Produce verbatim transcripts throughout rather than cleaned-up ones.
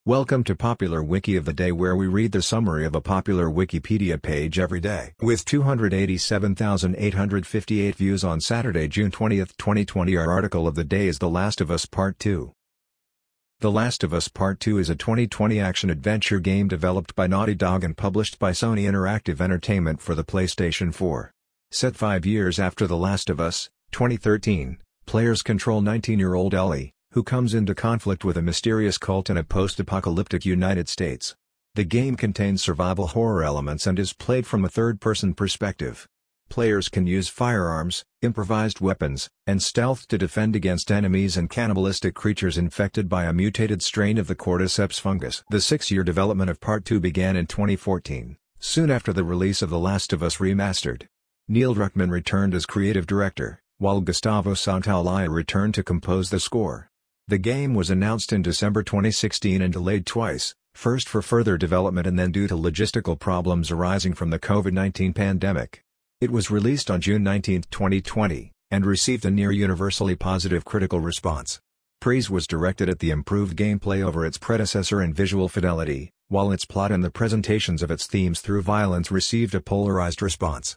Welcome to Popular Wiki of the Day, where we read the summary of a popular Wikipedia page every day. With two hundred eighty-seven thousand eight hundred fifty-eight views on Saturday, June twentieth, twenty twenty, our article of the day is The Last of Us Part two. The Last of Us Part two is a twenty twenty action-adventure game developed by Naughty Dog and published by Sony Interactive Entertainment for the PlayStation four. Set five years after The Last of Us, twenty thirteen, players control nineteen-year-old Ellie, who comes into conflict with a mysterious cult in a post-apocalyptic United States. The game contains survival horror elements and is played from a third-person perspective. Players can use firearms, improvised weapons, and stealth to defend against enemies and cannibalistic creatures infected by a mutated strain of the cordyceps fungus. The six-year development of Part two began in twenty fourteen, soon after the release of The Last of Us Remastered. Neil Druckmann returned as creative director, while Gustavo Santaolalla returned to compose the score. The game was announced in December twenty sixteen and delayed twice, first for further development and then due to logistical problems arising from the COVID nineteen pandemic. It was released on June nineteenth, twenty twenty, and received a near-universally positive critical response. Praise was directed at the improved gameplay over its predecessor and visual fidelity, while its plot and the presentations of its themes through violence received a polarized response.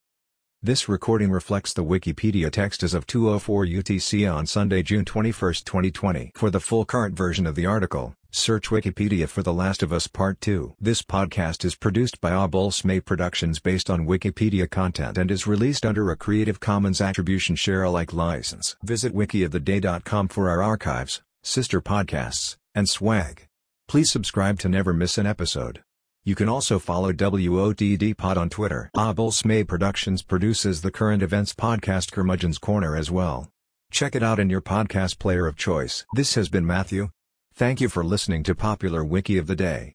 This recording reflects the Wikipedia text as of two oh four U T C on Sunday, June twenty-first, twenty twenty. For the full current version of the article, search Wikipedia for The Last of Us Part two. This podcast is produced by Abulsme Productions based on Wikipedia content and is released under a Creative Commons Attribution Share Alike license. Visit wiki of the day dot com for our archives, sister podcasts, and swag. Please subscribe to never miss an episode. You can also follow W O D D Pod on Twitter. Abulsme Productions produces the current events podcast Curmudgeon's Corner as well. Check it out in your podcast player of choice. This has been Matthew. Thank you for listening to Popular Wiki of the Day.